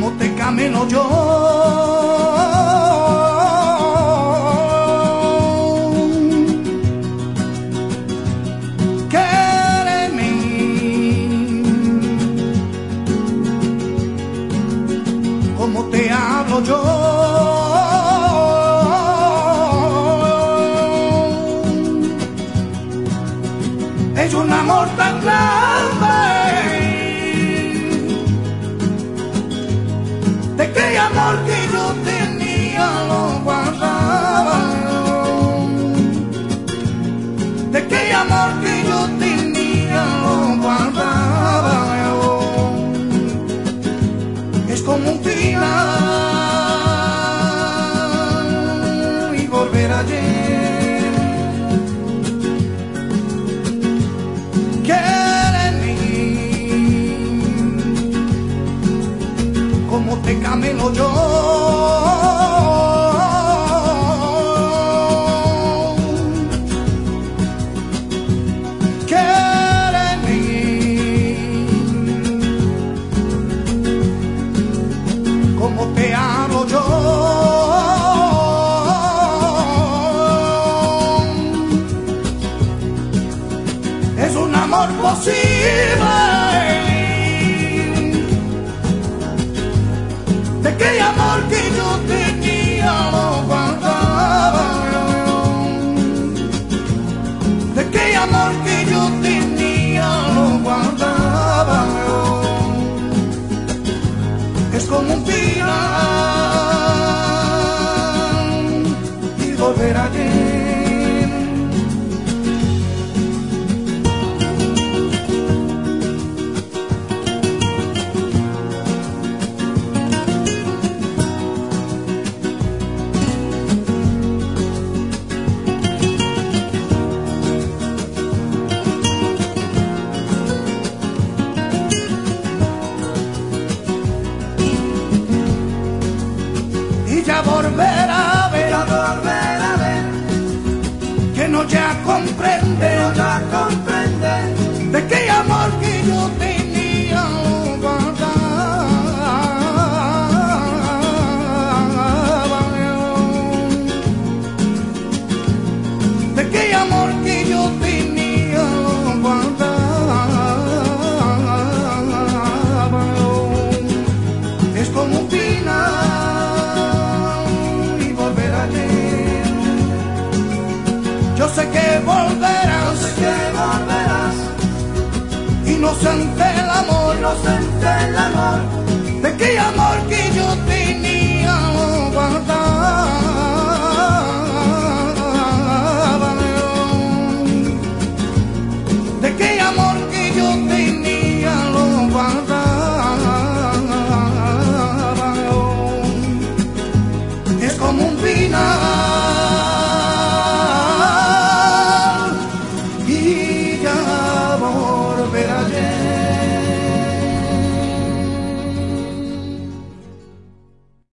como te camino yo. Quéreme como te hablo yo. Es un amor tan grande, de aquel amor que yo tenía lo guardaba, de aquel amor que yo tenía lo guardaba. Es como un final y volver ayer. Como te camino yo. Quéreme como te hablo yo. Es un amor posible, de aquel amor que yo tenía lo guardaba, de aquel amor que yo tenía lo guardaba. Es como un final y volver ayer. Ya volver a ver, que no ya comprende, de aquel amor que yo tenía guardaba, de aquel amor que yo tenía guardaba. Es como un final. Yo sé que volverás, inocente el amor,